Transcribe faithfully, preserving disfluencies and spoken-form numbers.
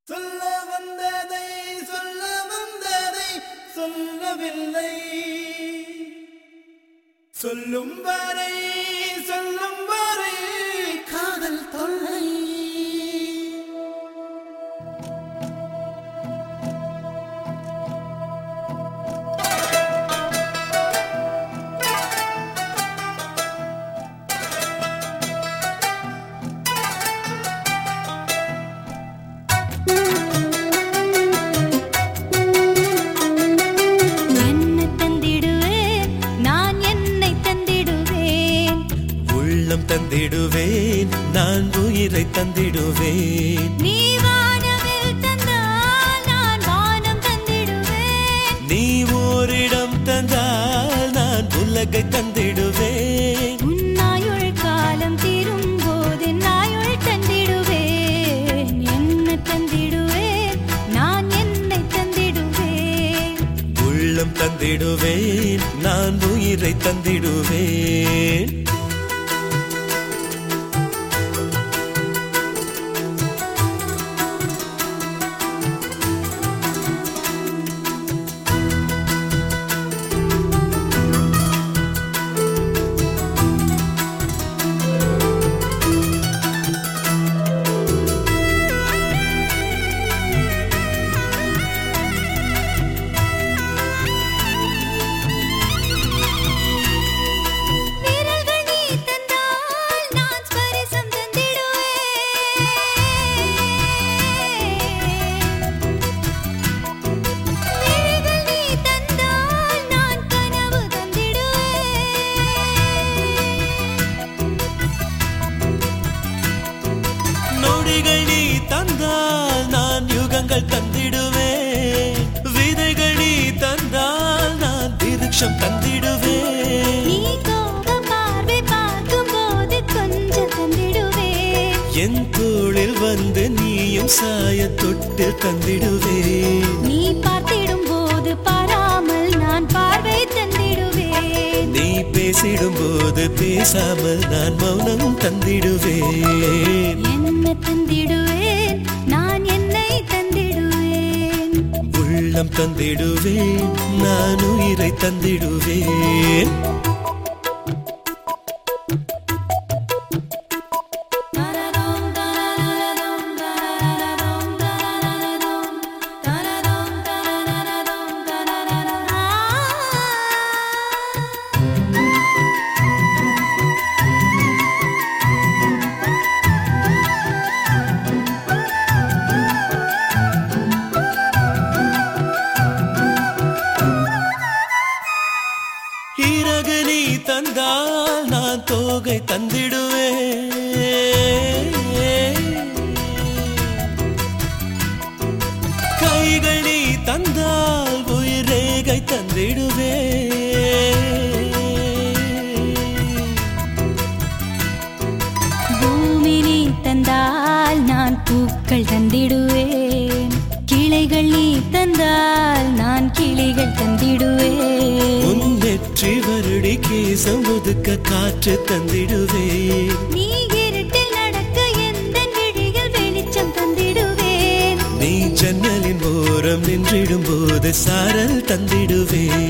சொல்ல வந்ததை சொல்ல வந்ததை சொல்லவில்லை, சொல்லும் வரை சொல்லும் வரை காதல் தொல்லை. தந்திடுவேன் நான் உயிரை தந்திடுவேன். நீ வானவில் தந்தால் நான் வானம் தந்திடுவேன். நீ ஓரிடம் தந்தால் நான் உலகை தந்திடுவேன். உன்னாயுள் காலம் தீரும் போது நாயுள் தந்திடுவேன். என்ன தந்திடுவேன் நான் என்னை தந்திடுவேன். உள்ளம் தந்திடுவேன் நான் உயிரை தந்திடுவேன். நீ தந்தால் நான் யுகங்கள் தந்திடுவேன். விதைகள் நீ தந்தால் நான் விருட்சம் தந்திடுவேன். நீ கோப பார்வை பார்க்கும் போது கொஞ்சம் தந்திடுவேன். என் தோளில் வந்து நீயும் சாய தொட்டு தந்திடுவேன். நீ பார்த்திடும் போது பாராமல் நான் பார்வை தந்திடுவேன். நீ பேசிடும் போது பேசாமல் நான் மௌனம் தந்திடுவேன். என்ன தந்திடுவேன் நான் என்னை தந்திடுவேன். உள்ளம் தந்திடுவேன் நான் உயிரை தந்திடுவேன். இறகு நீ தந்தால் நான் தோகை தந்திடுவேன். கைகள் நீ தந்தால் உயிரேகை தந்திடுவேன். பூமி நீ தந்தால் நான் பூக்கள் தந்திடுவேன். கிளைகள் நீ தந்தால் நான் கிளிகள் தந்திடுவேன். நெற்றி வருடி கேசம் ஒதுக்க காற்று தந்திடுவேன். நீ இருட்டில் நடக்க எந்த விழிகள் வெளிச்சம் தந்திடுவேன். நீ ஜன்னலின் ஓரம் நின்றிடும் போது சாரல் தந்திடுவேன்.